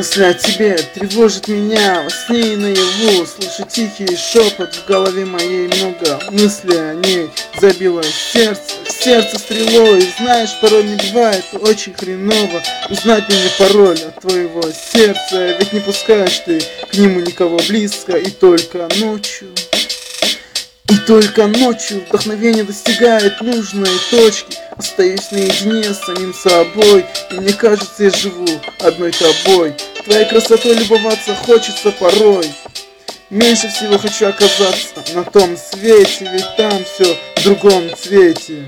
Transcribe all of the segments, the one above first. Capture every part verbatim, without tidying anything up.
Мысли о тебе тревожат меня во сне и наяву. Слышу тихий шепот в голове моей, много мыслей о ней. Забило сердце, в сердце стрелой. И знаешь, порой мне бывает очень хреново узнать мне пароль от твоего сердца. Ведь не пускаешь ты к нему никого близко. И только ночью, и только ночью вдохновение достигает нужной точки. Остаюсь наедине с самим собой, и мне кажется, я живу одной тобой. Твоей красотой любоваться хочется порой. Меньше всего хочу оказаться на том свете, ведь там все в другом цвете.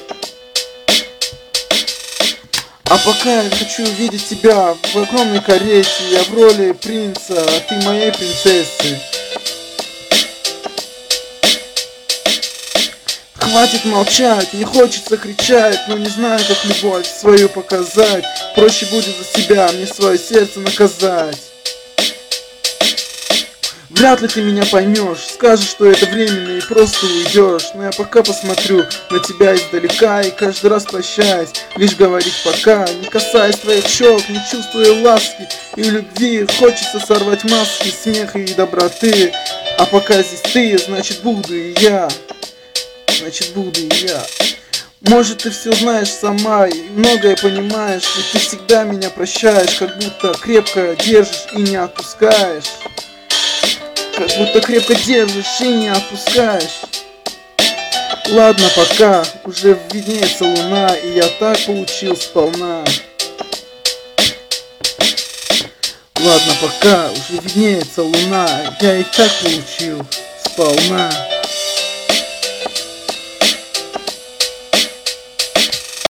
А пока я хочу видеть тебя в огромной карете. Я в роли принца, а ты моей принцессы. Хватит молчать, не хочется кричать, но не знаю, как любовь свою показать. Проще будет за себя мне свое сердце наказать. Вряд ли ты меня поймешь, скажешь, что это временно и просто уйдешь. Но я пока посмотрю на тебя издалека и каждый раз прощаясь, лишь говорить пока. Не касаясь твоих щек, не чувствуя ласки и любви, хочется сорвать маски смеха и доброты. А пока здесь ты, значит буду и я. Значит буду и я. Может, ты все знаешь сама и многое понимаешь, ведь ты всегда меня прощаешь, как будто крепко держишь и не отпускаешь. Как будто крепко держишь и не отпускаешь. Ладно, пока, уже виднеется луна, и я так получил сполна. Ладно, пока, уже виднеется луна, я и так получил сполна.